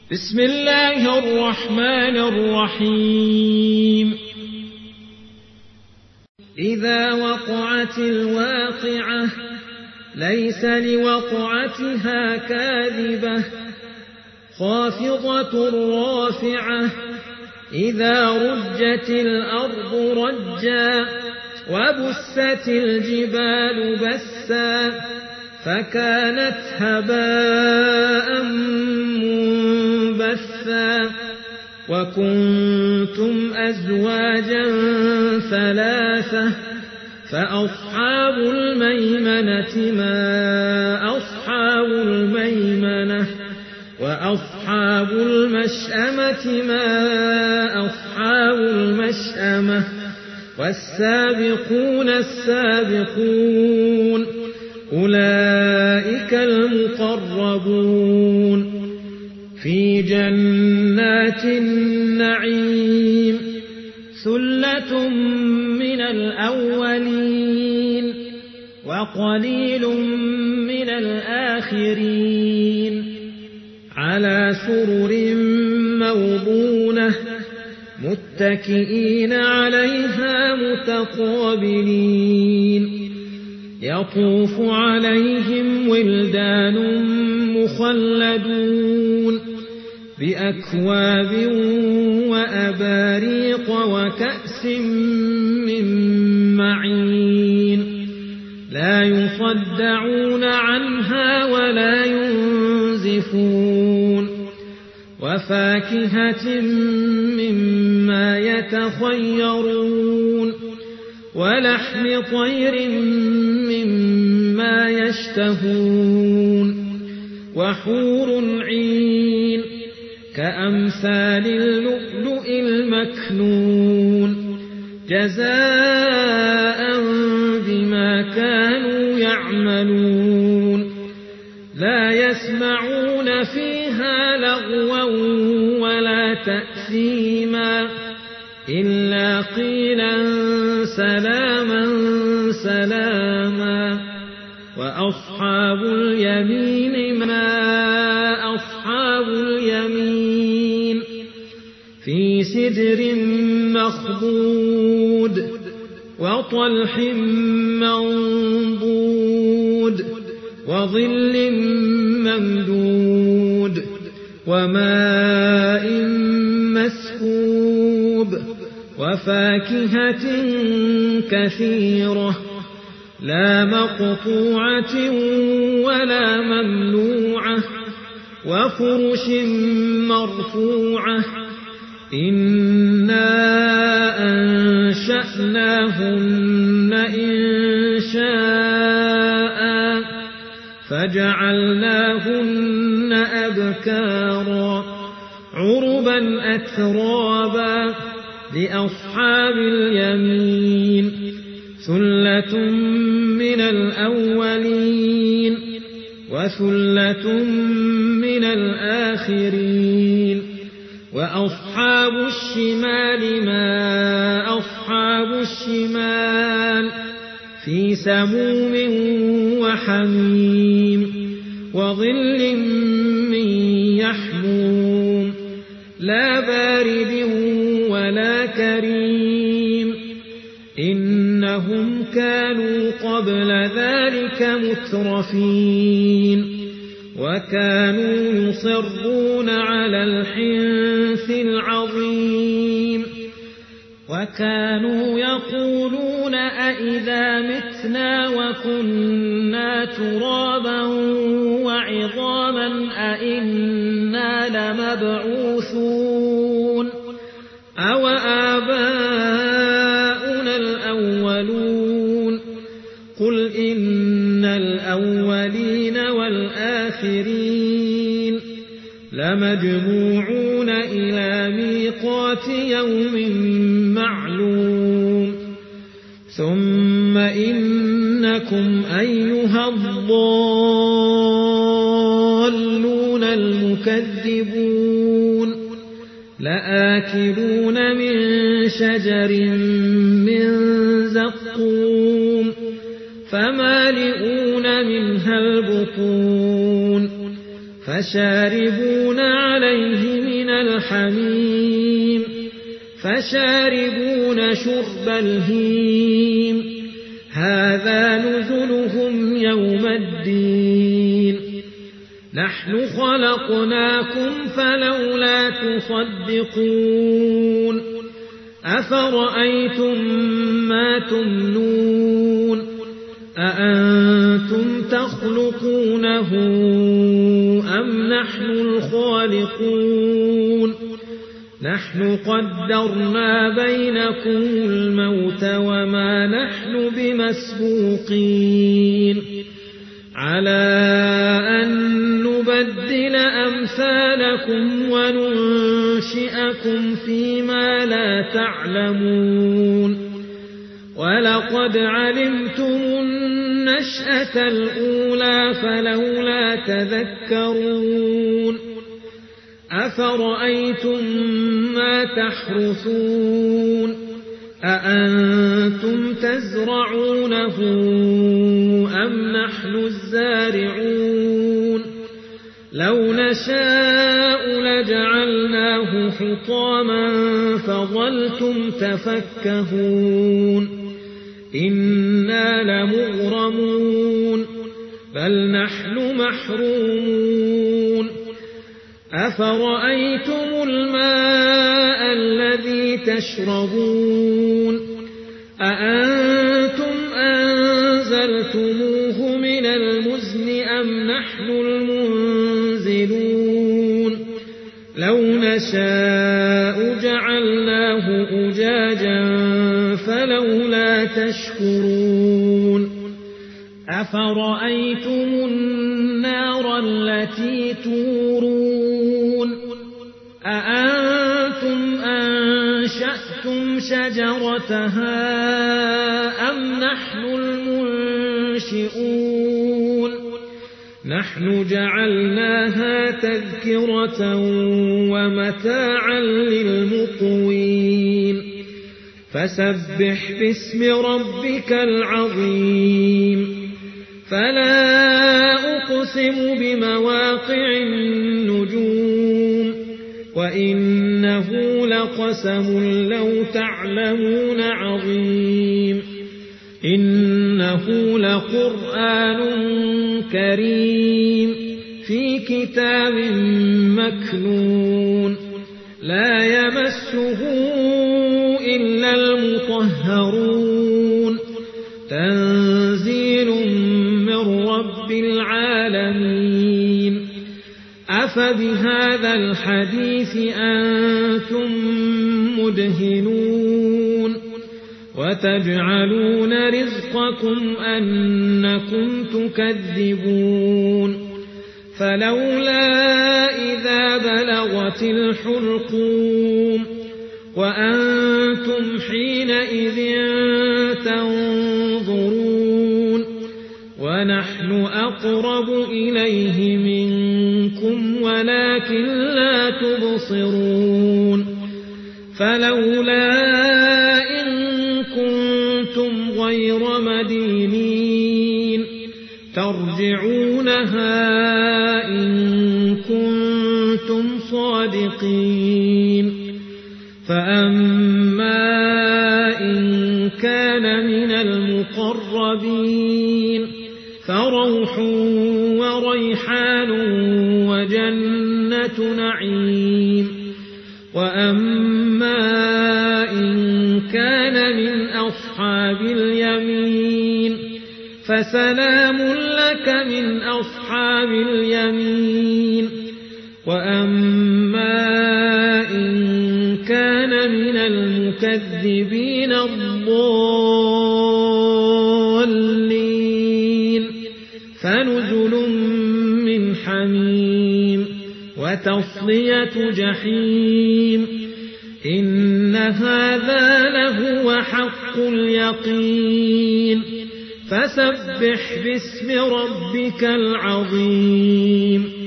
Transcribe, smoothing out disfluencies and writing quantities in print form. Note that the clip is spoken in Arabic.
بسم الله الرحمن الرحيم. إذا وقعت الواقعة ليس لوقعتها كاذبة خافضة رافعة إذا رجت الأرض رجا وبست الجبال بسا فكانت هباء منبثا وكنتم أزواجا ثلاثة فأصحاب الميمنة ما أصحاب الميمنة وأصحاب المشأمة ما أصحاب المشأمة والسابقون السابقون أولئك المقربون في جنات النعيم ثلة من الأولين وقليل من الآخرين على سرر موضونة متكئين عليها متقابلين يطوف عليهم ولدان مخلدون بأكواب وأباريق وكأس من معين لا يصدعون عنها ولا ينزفون وفاكهة مما يتخيرون ولحم طير مما يشتهون وحور عين كأمثال اللؤلؤ المكنون جزاء بما كانوا يعملون لا يسمعون فيها لغوا ولا تأثيما إلا قيلا سلاما سلاما وأصحاب اليمين ما أصحاب اليمين في سدر مخضود وطلح منضود وظل ممدود وماء مسكوب وفاكهة كثيرة لا مقطوعة ولا ممنوعة وفرش مرفوعة إنا أنشأناهن إنشاء فجعلناهن أبكارا عربا أترابا لأصحاب اليمين ثلة من الأولين وثلة من الآخرين وأصحاب الشمال ما أصحاب الشمال في سموم وحميم وظل من يحموم لا بارد ولا كريم إنهم كانوا قبل ذلك مترفين وكانوا يصرون على الحنث العظيم وكانوا يقولون أئذا متنا وكنا ترابا وعظاما أئنا لمبعوثون أو آباؤنا الأولون قل إن الأولين والآخرين لمجموعون إلى ميقات يوم معلوم ثم إنكم أيها الضالون المكذبون لآكلون من شجر من زقوم فمالئون منها البطون فشاربون عليه الحميم فشاربون شرب الهيم هذا نزلهم يوم الدين نحن خلقناكم فلولا تصدقون أفرأيتم ما تمنون أأنتم تخلقونه أم نحن الخالقون نحن قدرنا بينكم الموت وما نحن بمسبوقين على أن نبدل أمثالكم وننشئكم فيما لا تعلمون ولقد علمتم النشأة الأولى فلولا تذكرون أفرأيتم ما تحرثون أأنتم تزرعونه أم نحن الزارعون لو نشاء لجعلناه حطاما فظلتم تفكهون إنا لمغرمون بل نحن محرومون أفرأيتم الماء الذي تشربون أأنتم أنزلتموه من المزن أم نحن المنزلون لو نشاء جعلناه أجاجا فلولا تشكرون أفرأيتم النار التي تورون أأنتم أنشأتم شجرتها أم نحن المنشئون نحن جعلناها تذكرة ومتاعا للمقوين فسبح باسم ربك العظيم فلا أقسم بمواقع النجوم وإنه لقسم لو تعلمون عظيم إنه لقرآن كريم في كتاب مكنون لا يمسه إلا المطهرون تنزيل من رب العالمين أفبهذا الحديث أنتم مدهنون وتجعلون رزقكم أنكم تكذبون فلولا إذا بلغت الحلقوم وأنتم حينئذ تنظرون ونحن أقرب إليه منكم ولكن لا تبصرون فلولا إن كنتم غير مدينين ترجعونها إن كنتم صادقين فأما إن كان من المقربين فروح وريحان وجنة نعيم وأما إن كان من أصحاب اليمين فسلام لك من أصحاب اليمين وأما إن كان من المكذبين الضالين فنزل من حميم وتصلية جحيم إن هذا لهو حق اليقين فسبح باسم ربك العظيم